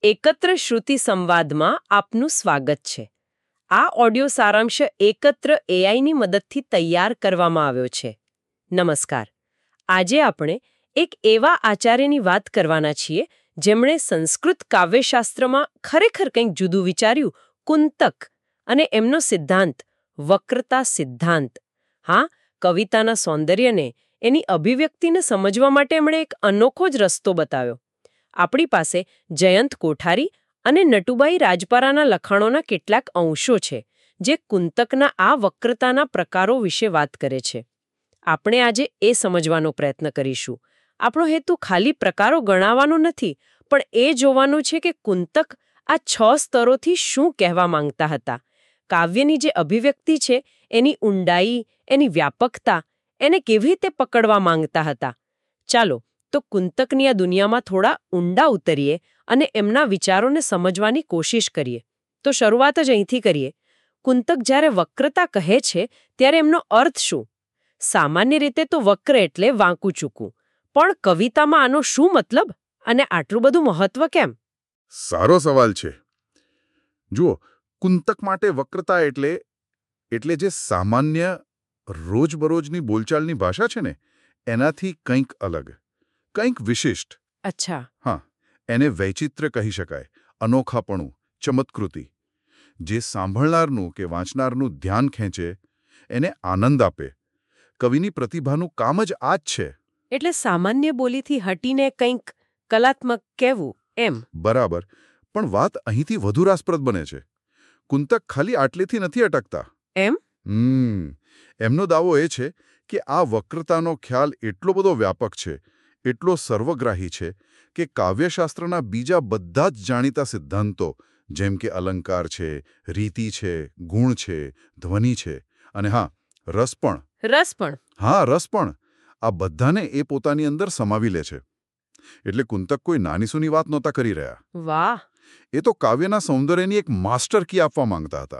એકત્ર શ્રુતિ સંવાદમાં આપનું સ્વાગત છે. આ ઓડિયો સારાંશ એકત્ર એઆઈની મદદથી તૈયાર કરવામાં આવ્યો છે. નમસ્કાર. આજે આપણે એક એવા આચાર્યની વાત કરવાના છીએ જેમણે સંસ્કૃત કાવ્યશાસ્ત્રમાં ખરેખર કંઈક જુદું વિચાર્યું, કુંતક, અને એમનો સિદ્ધાંત વક્રતા સિદ્ધાંત. હા, કવિતાના સૌંદર્યને, એની અભિવ્યક્તિને સમજવા માટે એમણે એક અનોખો જ રસ્તો બતાવ્યો. આપણી પાસે જયંત કોઠારી અને નટુબાઈ રાજપારાના લખાણોના કેટલાક અંશો છે જે કુંતકના આ વક્રતાના પ્રકારો વિશે વાત કરે છે. આપણે આજે એ સમજવાનો પ્રયત્ન કરીશું. આપણો હેતુ ખાલી પ્રકારો ગણાવવાનો નથી, પણ એ જોવાનું છે કે કુંતક આ 6 સ્તરોથી શું કહેવા માંગતા હતા. કાવ્યની જે અભિવ્યક્તિ છે, એની ઊંડાઈ, એની વ્યાપકતા, એને કેવી રીતે પકડવા માંગતા હતા. ચાલો તો કુંતકની આ દુનિયામાં થોડા ઊંડા ઉતરીએ અને એમના વિચારોને સમજવાની કોશિશ કરીએ. તો શરૂઆત જ અહીંથી કરીએ. કુંતક જ્યારે વક્રતા કહે છે ત્યારે એમનો અર્થ શું? સામાન્ય રીતે તો વક્ર એટલે વાંકું ચૂકું, પણ કવિતામાં આનો શું મતલબ અને આટલું બધું મહત્વ કેમ? સારો સવાલ છે. જુઓ, કુંતક માટે વક્રતા એટલે જે સામાન્ય રોજબરોજની બોલચાલની ભાષા છે ને, એનાથી કંઈક અલગ, કંઈક વિશિષ્ટ. અચ્છા. હા, એને વૈચિત્ર્ય કહી શકાય, અનોખાપણું, ચમત્કૃતિ. જે સાંભળનારનું કે વાંચનારનું ધ્યાન ખેંચે, એને આનંદ આપે. કવિની પ્રતિભાનું કામ જ આ જ છે. એટલે સામાન્ય બોલીથી હટીને કંઈક કલાત્મક કહેવું એમ. બરાબર, પણ વાત અહીંથી વધુ રાસપ્રદ બને છે. કુંતક ખાલી આટલેથી નથી અટકતા. એમ? એમનો દાવો એ છે કે આ વક્રતાનો ખ્યાલ એટલો બધો વ્યાપક છે, એટલો સર્વગ્રાહી છે કે કાવ્યશાસ્ત્રના બીજા બધા જ જાણીતા સિદ્ધાંતો, જેમ કે અલંકાર છે, રીતિ છે, ગુણ છે, ધ્વનિ છે, અને હા, રસ પણ, આ બધાને એ પોતાની અંદર સમાવી લે છે. એટલે કુંતક કોઈ નાનીસૂની વાત નહોતા કરી રહ્યા. વાહ! એ તો કાવ્યના સૌંદર્યની એક માસ્ટર કી આપવા માંગતા હતા.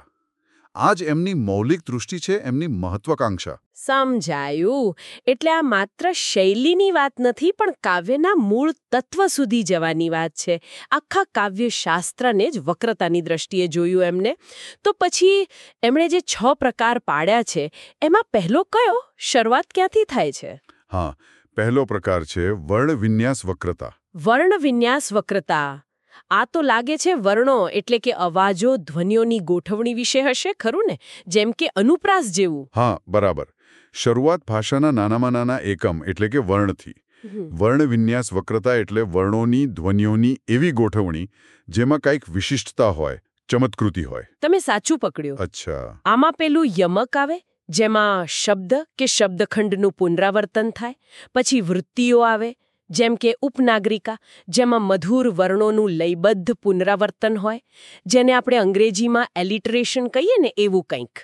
આ જ એમની મૌલિક દૃષ્ટિ છે, એમની મહત્વાકાંક્ષા. સમજાયું. એટલે આ માત્ર શૈલીની વાત નથી, પણ કાવ્યના મૂળ તત્વ સુધી જવાની વાત છે. આખા કાવ્યશાસ્ત્રને જ વક્રતાની દ્રષ્ટિએ જોયું એમને. તો પછી એમણે જે 6 પ્રકાર પાડ્યા છે, એમાં પહેલો કયો? શરૂઆત ક્યાંથી થાય છે? હા, પહેલો પ્રકાર છે વર્ણ વિન્યાસ વક્રતા. વર્ણ વિન્યાસ વક્રતા. આ તો લાગે છે વર્ણો એટલે કે અવાજો, ધ્વનિઓની ગોઠવણી વિશે હશે, ખરું ને? જેમ કે અનુપ્રાસ જેવું. હા, બરાબર. શરૂઆત ભાષાના નાનામાં નાના એકમ એટલે કે વર્ણથી. વર્ણ વિન્યાસ વક્રતા એટલે વર્ણોની, ધ્વનિઓની એવી ગોઠવણી જેમાં કંઈક વિશિષ્ટતા હોય, ચમત્કૃતિ હોય. તમે સાચું પકડ્યું. અચ્છા. આમાં પેલું યમક આવે, જેમાં શબ્દ કે શબ્દખંડનું પુનરાવર્તન થાય. પછી વૃત્તિઓ આવે, જેમ કે ઉપનાગરિકા, જેમાં મધુર વર્ણોનું લયબદ્ધ પુનરાવર્તન હોય, જેને આપણે અંગ્રેજીમાં એલિટરેશન કહીએ ને, એવું કંઈક.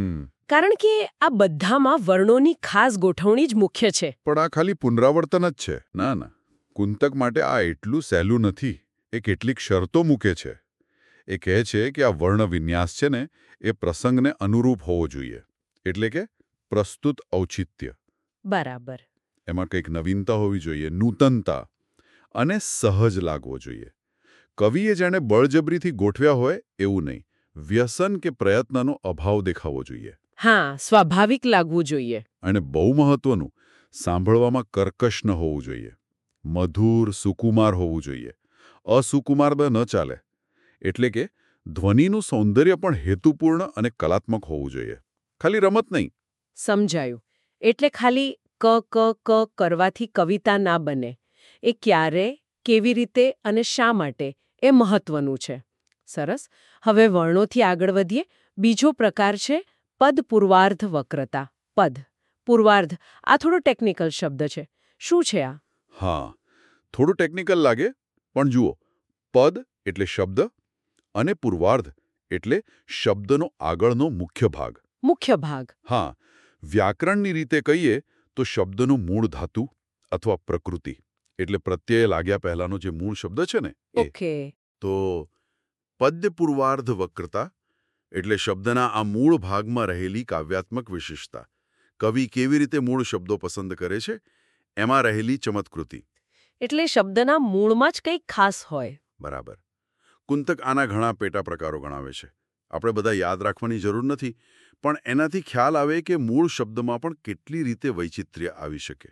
કારણ કે આ બધામાં વર્ણોની ખાસ ગોઠવણી જ મુખ્ય છે. પણ આ ખાલી પુનરાવર્તન જ છે? ના ના, કુંતક માટે આ એટલું સહેલું નથી. એ કેટલીક શરતો મૂકે છે. એ કહે છે કે આ વર્ણ વિન્યાસ છે ને, એ પ્રસંગને અનુરૂપ હોવો જોઈએ. એટલે કે પ્રસ્તુત ઔચિત્ય. બરાબર. એમાં કંઈક નવીનતા હોવી જોઈએ, નૂતનતા, અને સહજ લાગવો જોઈએ. કવિએ જેણે બળજબરીથી ગોઠવ્યા હોય એવું નહીં. વ્યસન કે પ્રયત્નનો અભાવ દેખાવો જોઈએ. હા, સ્વાભાવિક લાગવું જોઈએ. અને બહુ મહત્વનું, સાંભળવામાં કર્કશ ન હોવું જોઈએ. મધુર, સુકુમાર હોવું જોઈએ. અસુકુમાર ન ચાલે. એટલે કે ધ્વનિનું સૌંદર્ય પણ હેતુપૂર્ણ અને કલાત્મક હોવું જોઈએ. ખાલી રમત નહીં. સમજાયું. એટલે ખાલી ક કરવાથી કવિતા ના બને. એ ક્યારે, કેવી રીતે અને શા માટે, એ મહત્વનું છે. સરસ. હવે વર્ણોથી આગળ વધીએ. બીજો પ્રકાર છે પદ પૂર્વાર્ધ વક્રતા. પદ પૂર્વાર્ધ, આ થોડો ટેકનિકલ શબ્દ છે. શું છે આ? હા, થોડું ટેકનિકલ લાગે, પણ જુઓ, પદ એટલે શબ્દ અને પૂર્વાર્ધ એટલે શબ્દનો આગળનો મુખ્ય ભાગ. મુખ્ય ભાગ. હા, વ્યાકરણની રીતે કહીએ તો શબ્દનું મૂળ ધાતુ અથવા પ્રકૃતિ એટલે પ્રત્યય લાગ્યા પહેલાનો જે મૂળ શબ્દ છે ને, એ. ઓકે. તો પદ્ય પૂર્વાર્ધ વક્રતા એટલે શબ્દના આ મૂળ ભાગમાં રહેલી કાવ્યાત્મક વિશિષ્ટતા. કવિ કેવી રીતે મૂળ શબ્દો પસંદ કરે છે, એમાં રહેલી ચમત્કૃતિ. એટલે શબ્દના મૂળમાં જ કંઈક ખાસ હોય. બરાબર. કુંતક આના ઘણા પેટા પ્રકારો ગણાવે છે. આપણે બધા યાદ રાખવાની જરૂર નથી, પણ એનાથી ખ્યાલ આવે કે મૂળ શબ્દમાં પણ કેટલી રીતે વૈચિત્ર્ય આવી શકે.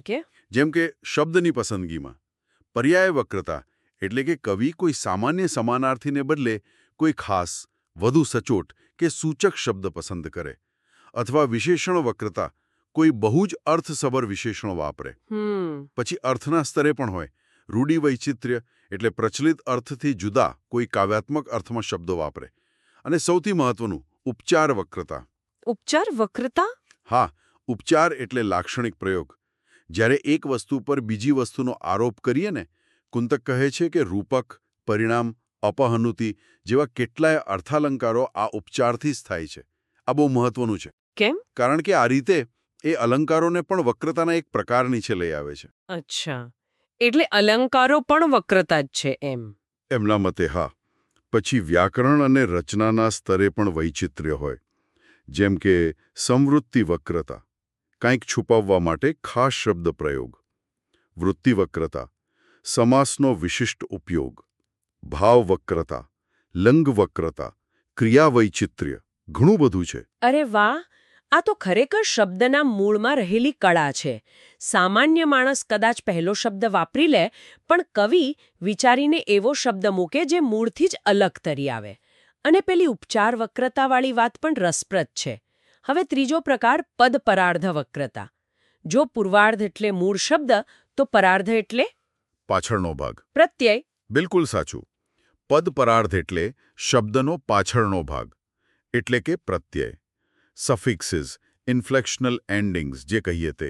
જેમ કે શબ્દની પસંદગીમાં પર્યાય વક્રતા, એટલે કે કવિ કોઈ સામાન્ય સમાનાર્થીને બદલે કોઈ ખાસ, વધુ સચોટ કે સૂચક શબ્દ પસંદ કરે, અથવા વિશેષણ વક્રતા, કોઈ બહુ જ અર્થસભર વિશેષણો વાપરે. પછી અર્થના સ્તરે પણ હોય. રૂઢિ વૈચિત્ર્ય એટલે પ્રચલિત અર્થથી જુદા કોઈ કાવ્યાત્મક અર્થમાં શબ્દો વાપરે. અને સૌથી મહત્વનું, ઉપચાર વક્રતા. ઉપચાર વક્રતા? હા, ઉપચાર એટલે લાક્ષણિક પ્રયોગ. જ્યારે એક વસ્તુ પર બીજી વસ્તુનો આરોપ કરીએ ને, કુંતક કહે છે કે રૂપક, પરિણામ, અપહનુતિ જેવા કેટલાય અર્થાલંકારો આ ઉપચારથી જ થાય છે. આ બહુ મહત્વનું છે. કેમ? કારણ કે આ રીતે એ અલંકારોને પણ વક્રતાના એક પ્રકાર નીચે લઈ આવે છે. અચ્છા, એટલે અલંકારો પણ વક્રતા જ છે એમ? એમના મતે હા. પછી વ્યાકરણ અને રચનાના સ્તરે પણ વૈચિત્ર્ય હોય. જેમ કે સંવૃત્તિ વક્રતા, કંઈક છુપાવવા માટે ખાસ શબ્દ પ્રયોગ. વૃત્તિ વક્રતા, સમાસનો વિશિષ્ટ ઉપયોગ. ભાવ વક્રતા, લંગ વક્રતા, ક્રિયા વૈચિત્ર્ય, ઘણું બધું છે. અરે વાહ! આ તો ખરેખર શબ્દના મૂળમાં રહેલી કળા છે. સામાન્ય માણસ કદાચ પહેલો શબ્દ વાપરી લે, પણ કવિ વિચારીને એવો શબ્દ મૂકે જે મૂળથી જ અલગ તરી આવે. અને પેલી ઉપચાર વક્રતાવાળી વાત પણ રસપ્રદ છે. હવે ત્રીજો પ્રકાર પદ-પરાર્ધ વક્રતા. જો પૂર્વાર્ધ એટલે મૂળ શબ્દ, તો પરાર્ધ એટલે પાછળનો ભાગ. પ્રત્યય. બિલકુલ સાચું. પદ-પરાર્ધ એટલે શબ્દનો પાછળનો ભાગ, એટલે કે પ્રત્યય. સફિક્સિસ, ઇન્ફ્લેક્શનલ એન્ડિંગ્સ જે કહીએ તે.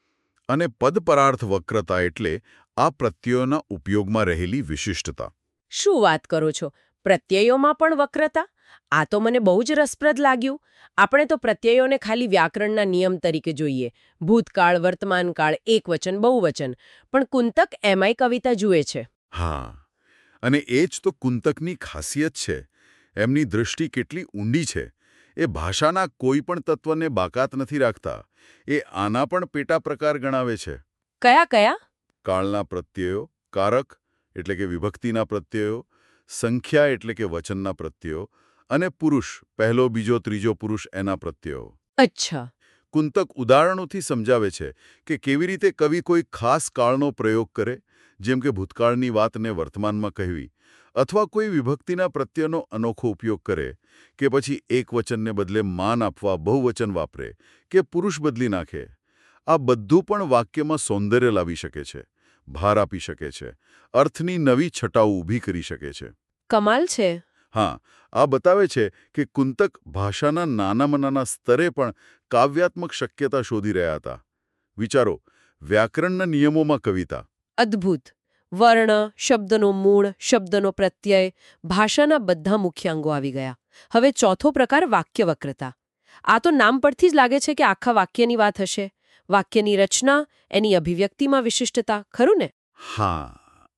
અને પદપરાર્થ વક્રતા એટલે આ પ્રત્યયોના ઉપયોગમાં રહેલી વિશિષ્ટતા. શું વાત કરો છો? પ્રત્યયોમાં પણ વક્રતા? આ તો મને બહુ જ રસપ્રદ લાગ્યું. આપણે તો પ્રત્યયોને ખાલી વ્યાકરણના નિયમ તરીકે જોઈએ. ભૂતકાળ, વર્તમાનકાળ, એકવચન, બહુવચન. પણ કુંતક એમાંય કવિતા જુએ છે. હા, અને એ જ તો કુંતકની ખાસિયત છે. એમની દૃષ્ટિ કેટલી ઊંડી છે. એ ભાષાના કોઈ પણ તત્વને બાકાત નથી રાખતા. એ આના પણ પેટા પ્રકાર ગણાવે છે. કયા કયા? કાળના પ્રત્યયો, કારક એટલે કે વિભક્તિના પ્રત્યયો, સંખ્યા એટલે કે વચનના પ્રત્યયો, અને પુરુષ, પહેલો, બીજો, ત્રીજો પુરુષ એના પ્રત્યયો. અચ્છા. કુંતક ઉદાહરણોથી સમજાવે છે કે કેવી રીતે કવિ કોઈ ખાસ કાળનો પ્રયોગ કરે, જેમ કે ભૂતકાળની વાતને વર્તમાનમાં કહેવી, અથવા કોઈ વિભક્તિના પ્રત્યયનો અનોખો ઉપયોગ કરે, કે પછી એક વચનને બદલે માન આપવા બહુવચન વાપરે, કે પુરુષ બદલી નાખે. આ બધું પણ વાક્યમાં સૌંદર્ય લાવી શકે છે, ભાર આપી શકે છે, અર્થની નવી છટાઓ ઊભી કરી શકે છે. કમાલ છે. હા, આ બતાવે છે કે કુંતક ભાષાના નાનામાં નાના સ્તરે પણ કાવ્યાત્મક શક્યતા શોધી રહ્યા હતા. વિચારો, વ્યાકરણના નિયમોમાં કવિતા. અદ્ભુત. વર્ણ, શબ્દનો મૂળ, શબ્દનો પ્રત્યય, ભાષાના બધા મુખ્ય અંગો આવી ગયા. હવે ચોથો પ્રકાર વાક્ય વક્રતા. આ તો નામ પરથી જ લાગે છે કે આખા વાક્યની વાત હશે. વાક્યની રચના, એની અભિવ્યક્તિમાં વિશિષ્ટતા, ખરું ને? હા,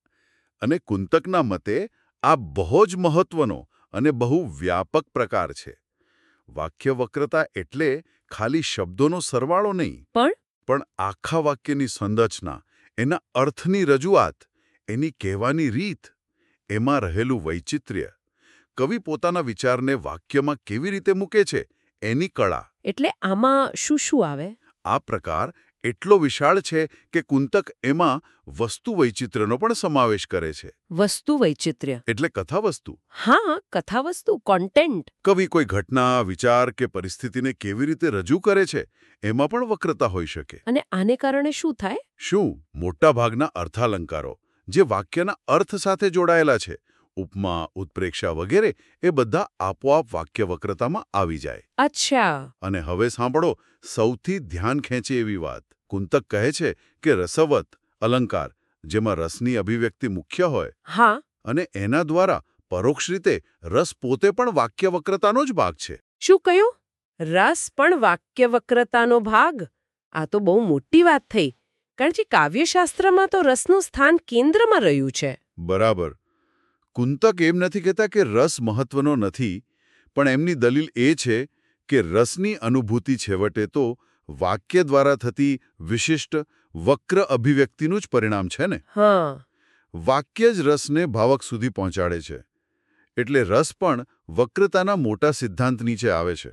અને કુંતકના મતે આ બહુ જ મહત્વનો અને બહુ વ્યાપક પ્રકાર છે. વાક્ય વક્રતા એટલે ખાલી શબ્દોનો સરવાળો નહીં, પણ આખા વાક્યની સંરચના, એના અર્થની રજૂઆત, એની કહેવાની રીત, એમાં રહેલું વૈચિત્ર્ય. કવિ પોતાના વિચારને વાક્યમાં કેવી રીતે મૂકે છે, એની કળા. એટલે આમાં શું શું આવે? આ પ્રકાર એટલો વિશાળ છે કે કુંતક એમાં વસ્તુ વૈચિત્ર્યનો પણ સમાવેશ કરે છે. વસ્તુ વૈચિત્ર્ય એટલે કથાવસ્તુ. હા, કથાવસ્તુ, કોન્ટેન્ટ. કવિ કોઈ ઘટના, વિચાર કે પરિસ્થિતિને કેવી રીતે રજૂ કરે છે, એમાં પણ વક્રતા હોઈ શકે. અને આને કારણે શું થાય? શું? મોટાભાગના અર્થાલંકારો જે વાક્યના અર્થ સાથે જોડાયેલા છે, ઉપમા, ઉત્પ્રેક્ષા વગેરે, એ બધા આપોઆપ વાક્ય વક્રતામાં આવી જાય. અચ્છા. અને હવે સાંભળો સૌથી ધ્યાન ખેંચે એવી વાત. કુંતક કહે છે કે રસવત અલંકાર, જેમાં રસની અભિવ્યક્તિ મુખ્ય હોય, હા, અને એના દ્વારા પરોક્ષ રીતે રસ પોતે પણ વાક્ય વક્રતાનો જ ભાગ છે. શું કહ્યું? રસ પણ વાક્ય વક્રતાનો ભાગ? આ તો બહુ મોટી વાત થઈ, કારણ કે કાવ્યશાસ્ત્રમાં તો રસનું સ્થાન કેન્દ્રમાં રહ્યું છે. બરાબર. કુંતક એમ નથી કહેતા કે રસ મહત્વનો નથી, પણ એમની દલીલ એ છે કે રસની અનુભૂતિ છેવટે તો વાક્ય દ્વારા થતી વિશિષ્ટ વક્ર અભિવ્યક્તિનું જ પરિણામ છે ને. હા. વાક્ય જ રસને ભાવક સુધી પહોંચાડે છે. એટલે રસ પણ વક્રતાના મોટા સિદ્ધાંત નીચે આવે છે.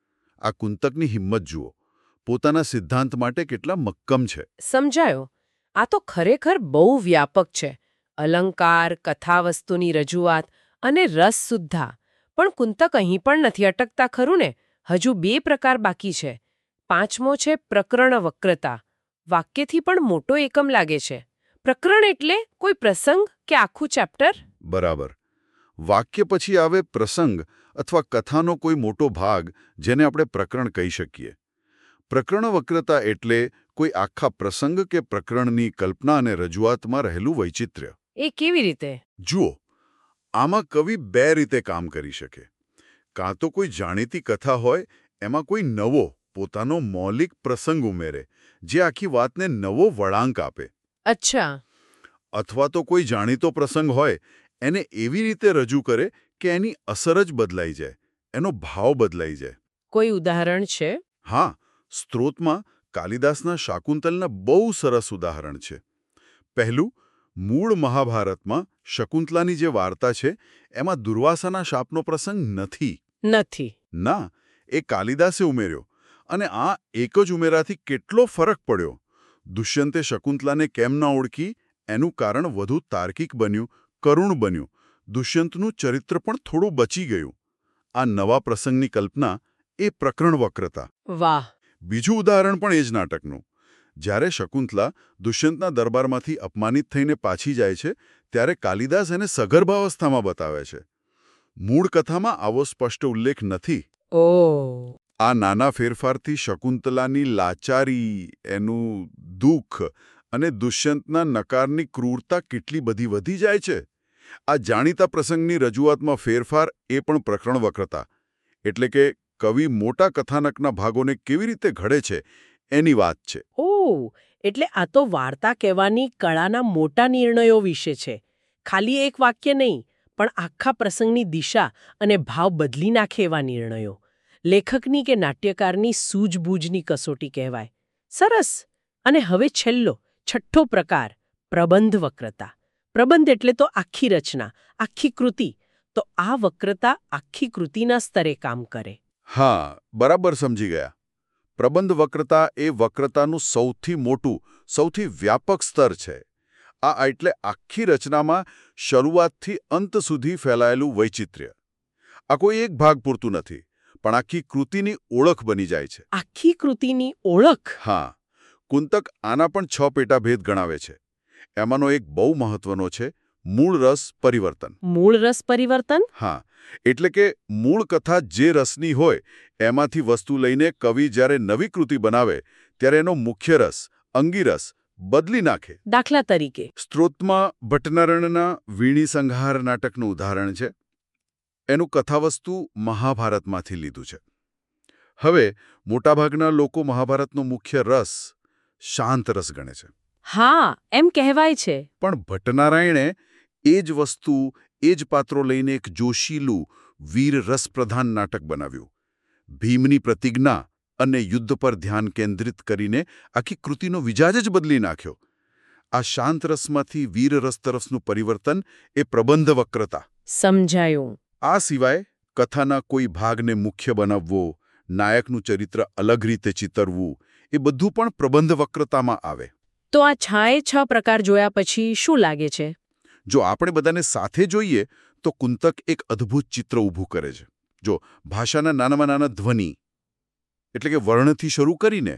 આ કુંતકની હિંમત જુઓ. પોતાના સિદ્ધાંત માટે કેટલા મક્કમ છે. સમજાયો. આ તો ખરેખર બહુ વ્યાપક છે. અલંકાર, કથાવસ્તુની રજૂઆત અને રસ સુદ્ધા. પણ કુંતક અહીં પણ નથી અટકતા ખરું ને? હજુ 2 પ્રકાર બાકી છે. 5મો છે પ્રકરણ વક્રતા. વાક્યથી પણ મોટો એકમ લાગે છે. પ્રકરણ એટલે કોઈ પ્રસંગ કે આખું ચેપ્ટર? બરાબર. વાક્ય પછી આવે પ્રસંગ અથવા કથાનો કોઈ મોટો ભાગ, જેને આપણે પ્રકરણ કહી શકીએ. પ્રકરણ વક્રતા એટલે કોઈ આખા પ્રસંગ કે પ્રકરણની કલ્પના અને રજૂઆતમાં રહેલું વૈચિત્ર્ય. એ કેવી રીતે? જુઓ, આમાં કવિ 2 રીતે કામ કરી શકે. કાં તો કોઈ જાણીતી કથા હોય, એમાં કોઈ નવો પોતાનો મૌલિક પ્રસંગ ઉમેરે, જે આખી વાતને નવો વળાંક આપે. અચ્છા. અથવા તો કોઈ જાણીતો પ્રસંગ હોય, એને એવી રીતે રજૂ કરે કે એની અસર જ બદલાઈ જાય, એનો ભાવ બદલાઈ જાય. કોઈ ઉદાહરણ છે? હા, સ્ત્રોતમાં કાલિદાસના શાકુંતલના બહુ સરસ ઉદાહરણ છે. પહેલું, મૂળ મહાભારતમાં શકુંતલાની જે વાર્તા છે, એમાં દુર્વાસાના શાપનો પ્રસંગ નથી. ના, એ કાલિદાસે ઉમેર્યો. અને આ એક જ ઉમેરાથી કેટલો ફરક પડ્યો. દુષ્યંતે શકુંતલાને કેમ ન ઓળખી, એનું કારણ વધુ તાર્કિક બન્યું, કરુણ બન્યું. દુષ્યંતનું ચરિત્ર પણ થોડું બચી ગયું. આ નવા પ્રસંગની કલ્પના એ પ્રકરણ વક્રતા. વાહ! બીજું ઉદાહરણ પણ એ જ નાટકનું. જ્યારે શકુંતલા દુષ્યંતના દરબારમાંથી અપમાનિત થઈને પાછી જાય છે, ત્યારે કાલિદાસ એને સગર્ભાવસ્થામાં બતાવે છે. મૂળ કથામાં આવો સ્પષ્ટ ઉલ્લેખ નથી. ઓહ! આ નાના ફેરફારથી શકુંતલાની લાચારી, એનું દુઃખ અને દુષ્યંતના નકારની ક્રૂરતા કેટલી બધી વધી જાય છે. આ જાણીતા પ્રસંગની રજૂઆતમાં ફેરફાર એ પણ પ્રકરણ વક્રતા. એટલે કે કવિ મોટા કથાનકના ભાગોને કેવી રીતે ઘડે છે, એની વાત છે. ઓહ! એટલે આ તો વાર્તા કહેવાની કળાના મોટા નિર્ણયો વિશે છે. ખાલી એક વાક્ય નહીં, પણ આખા પ્રસંગની દિશા અને ભાવ બદલી નાખે એવા નિર્ણયો. લેખકની કે નાટ્યકારની સૂઝબૂઝની કસોટી કહેવાય. સરસ. અને હવે છેલ્લો, 6થો પ્રકાર, પ્રબંધ વક્રતા. પ્રબંધ એટલે તો આખી રચના, આખી કૃતિ. તો આ વક્રતા આખી કૃતિના સ્તરે કામ કરે. હા, બરાબર સમજી ગયા. પ્રબંધ વક્રતા એ વક્રતાનું સૌથી મોટું, સૌથી વ્યાપક સ્તર છે. આ એટલે આખી રચનામાં શરૂઆતથી અંત સુધી ફેલાયેલું વૈચિત્ર્ય. આ કોઈ એક ભાગ પૂરતું નથી, પણ આખી કૃતિની ઓળખ બની જાય છે. આખી કૃતિની ઓળખ? હા, કુંતક આના પણ 6 પેટાભેદ ગણાવે છે. એમાંનો એક બહુ મહત્વનો છે, મૂળ રસ પરિવર્તન. મૂળ રસ પરિવર્તન? હા, એટલે કે મૂળ કથા જે રસની હોય, એમાંથી વસ્તુ લઈને કવિ જ્યારે નવી કૃતિ બનાવે, ત્યારે એનો મુખ્ય રસ, અંગીરસ, બદલી નાખે. દાખલા તરીકે? સ્ત્રોતમાં ભટ્ટનારાયણના વીણી સંહાર નાટકનું ઉદાહરણ છે. એનું કથાવસ્તુ મહાભારતમાંથી લીધું છે. હવે મોટાભાગના લોકો મહાભારતનો મુખ્ય રસ શાંત રસ ગણે છે. હા, એમ કહેવાય છે. પણ ભટ્ટનારાયણે એ જ વસ્તુ, એ જ પાત્રો લઈને એક જોશીલું, વીર રસપ્રધાન નાટક બનાવ્યું. ભીમની પ્રતિજ્ઞા અને યુદ્ધ પર ધ્યાન કેન્દ્રિત કરીને આખી કૃતિનો વિજાજ જ બદલી નાખ્યો. આ શાંત રસમાંથી વીર રસ તરફનું પરિવર્તન એ પ્રબંધ વક્રતા. સમજાયું. આ સિવાય કથાના કોઈ ભાગને મુખ્ય બનાવવો, નાયકનું ચરિત્ર અલગ રીતે ચિતરવું, એ બધું પણ પ્રબંધ વક્રતામાં આવે. તો આ 6 પ્રકાર જોયા પછી શું લાગે છે? જો આપણે બધાને સાથે જોઈએ તો કુંતક એક અદ્ભુત ચિત્ર ઊભું કરે છે. જો ભાષાના નાનામાં નાના ધ્વનિ, એટલે કે વર્ણથી શરૂ કરીને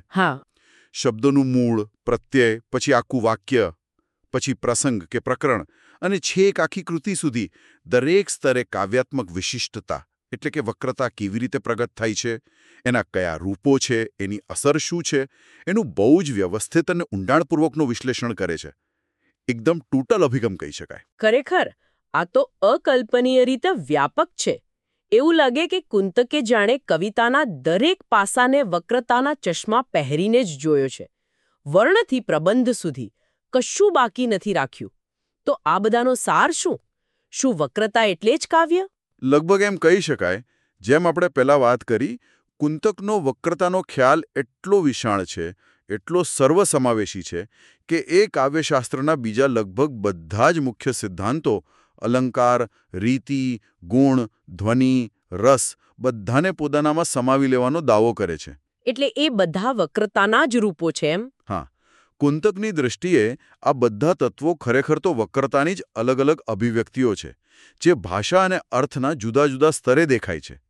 શબ્દોનું મૂળ, પ્રત્યય, પછી આખું વાક્ય, પછી પ્રસંગ કે પ્રકરણ અને છેક આખી કૃતિ સુધી દરેક સ્તરે કાવ્યાત્મક વિશિષ્ટતા, એટલે કે વક્રતા કેવી રીતે પ્રગટ થાય છે, એના કયા રૂપો છે, એની અસર શું છે, એનું બહુ જ વ્યવસ્થિત અને ઊંડાણપૂર્વકનું વિશ્લેષણ કરે છે. એકદમ ટૂટલ અભિગમ કહી શકાય. ખરેખર આ તો અકલ્પનીય રીતે વ્યાપક છે. એવું લાગે કે કુંતકે જાણે કવિતાના દરેક પાસાને વક્રતાના ચશ્મા પહેરીને જ જોયો છે. વર્ણથી પ્રબંધ સુધી કશું બાકી નથી રાખ્યું. તો આ બધાનો સાર શું? શું વક્રતા એટલે જ કાવ્ય? લગભગ એમ કહી શકાય. જેમ આપણે પહેલા વાત કરી, કુંતકનો વક્રતાનો ખ્યાલ એટલો વિશાળ છે, એટલો સર્વસમાવેશી છે કે એ કાવ્યશાસ્ત્રના બીજા લગભગ બધા જ મુખ્ય સિદ્ધાંતો અલંકાર, રીતિ, ગુણ, ધ્વનિ, રસ બધાને પોતાનામાં સમાવી લેવાનો દાવો કરે છે. એટલે એ બધા વક્રતાના જ રૂપો છે એમ? હા, કુંતકની દૃષ્ટિએ આ બધા તત્વો ખરેખર તો વક્રતાની જ અલગ અલગ અભિવ્યક્તિઓ છે, જે ભાષા અને અર્થના જુદા જુદા સ્તરે દેખાય છે.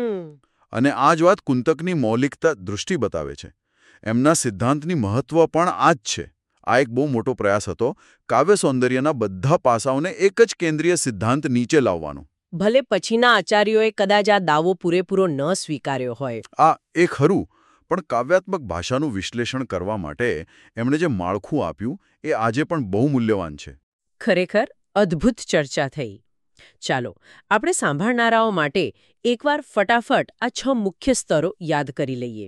અને આ જ વાત કુંતકની મૌલિકતા દૃષ્ટિ બતાવે છે. એમના સિદ્ધાંતની મહત્વ પણ આ જ છે. આ એક બહુ મોટો પ્રયાસ હતો, કાવ્ય સૌંદર્યના બધા પાસાઓને એક જ કેન્દ્રીય સિદ્ધાંત નીચે લાવવાનો. ભલે પછીના આચાર્યોએ કદાચ આ દાવો પૂરેપૂરો ન સ્વીકાર્યો હોય. આ એ ખરું, પણ કાવ્યાત્મક ભાષાનું વિશ્લેષણ કરવા માટે એમણે જે માળખું આપ્યું એ આજે પણ બહુ મૂલ્યવાન છે. ખરેખર અદ્ભુત ચર્ચા થઈ. ચાલો આપણે સાંભળનારાઓ માટે એકવાર ફટાફટ આ 6 મુખ્ય સ્તરો યાદ કરી લઈએ.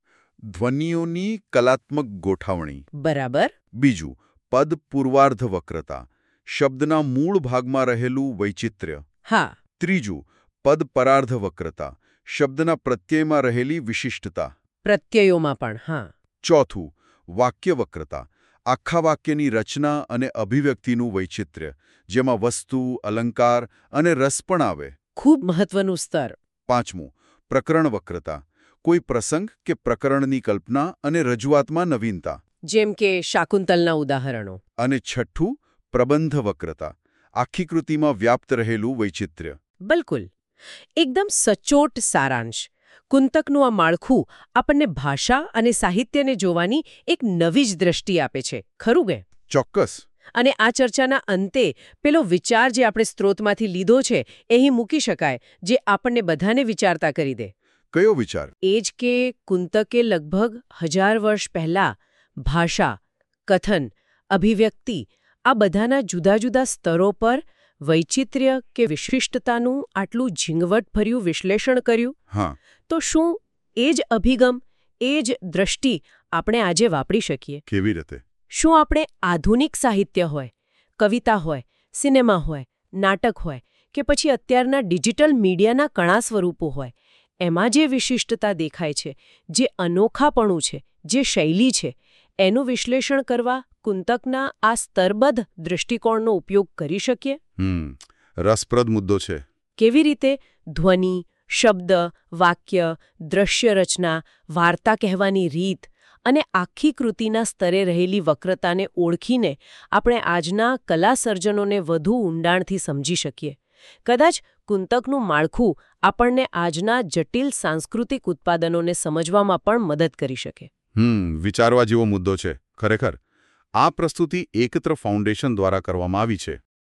ધ્વનિઓની કલાત્મક ગોઠવણી. બરાબર. બીજું, પદ પૂર્વાર્ધ વક્રતા, શબ્દના મૂળ ભાગમાં રહેલું વૈચિત્ર્ય. હા. ત્રીજું, પદ પરાર્ધ વક્રતા, શબ્દના પ્રત્યયમાં રહેલી વિશિષ્ટતા. પ્રત્યયોમાં પણ. હા. ચોથું, વાક્ય વક્રતા, આખા વાક્યની રચના અને અભિવ્યક્તિનું વૈચિત્ર્ય, જેમાં વસ્તુ, અલંકાર અને રસ પણ આવે. ખૂબ મહત્વનું સ્તર. પાંચમું, પ્રકરણ વક્રતા, કોઈ પ્રસંગ કે પ્રકરણની કલ્પના અને રજૂઆતમાં નવીનતા. જેમ કે શાકુંતલના ઉદાહરણો. અને છઠ્ઠું, પ્રબંધ વક્રતા, આખી કૃતિમાં વ્યાપ્ત રહેલું વૈચિત્ર્ય. બિલકુલ. એકદમ સચોટ સારાંશ. કુંતકનું આ માળખું આપણને ભાષા અને સાહિત્યને જોવાની એક નવી જ દ્રષ્ટિ આપે છે. ખરું કે? ચોક્કસ. અને આ ચર્ચાના અંતે પેલો વિચાર જે આપણે સ્ત્રોતમાંથી લીધો છે એ અહીં મૂકી શકાય, જે આપણને બધાને વિચારતા કરી દે. કયો વિચાર? એ જ કે કુંતકે લગભગ 1000 વર્ષ પહેલા ભાષા, કથન, અભિવ્યક્તિ આ બધાના જુદા જુદા સ્તરો પર વૈચિત્ર્ય કે વિશિષ્ટતાનું આટલું ઝીંગવટભર્યું વિશ્લેષણ કર્યું. હા. તો શું એ જ અભિગમ, એ જ દ્રષ્ટિ આપણે આજે વાપરી શકીએ? કેવી રીતે? શું આપણે આધુનિક સાહિત્ય હોય, કવિતા હોય, સિનેમા હોય, નાટક હોય કે પછી અત્યારના ડિજિટલ મીડિયાના ઘણા સ્વરૂપો હોય, એમાં જે વિશિષ્ટતા દેખાય છે, જે અનોખાપણું છે, જે શૈલી છે, એનું વિશ્લેષણ કરવા કુંતકના આ સ્તરબદ્ધ દૃષ્ટિકોણનો ઉપયોગ કરી શકીએ? રસપ્રદ મુદ્દો છે. કેવી રીતે? ધ્વનિ, શબ્દ, વાક્ય, દ્રશ્ય રચના, વાર્તા કહેવાની રીત અને આખી કૃતિના સ્તરે રહેલી વક્રતાને ઓળખીને આપણે આજના કલા સર્જનોને વધુ ઊંડાણથી સમજી શકીએ. કદાચ કુંતકનું માળખું આપણને આજના જટિલ સાંસ્કૃતિક ઉત્પાદનોને સમજવામાં પણ મદદ કરી શકે. વિચારવા જેવો મુદ્દો છે ખરેખર. આ પ્રસ્તુતિ એકત્ર ફાઉન્ડેશન દ્વારા કરવામાં આવી છે.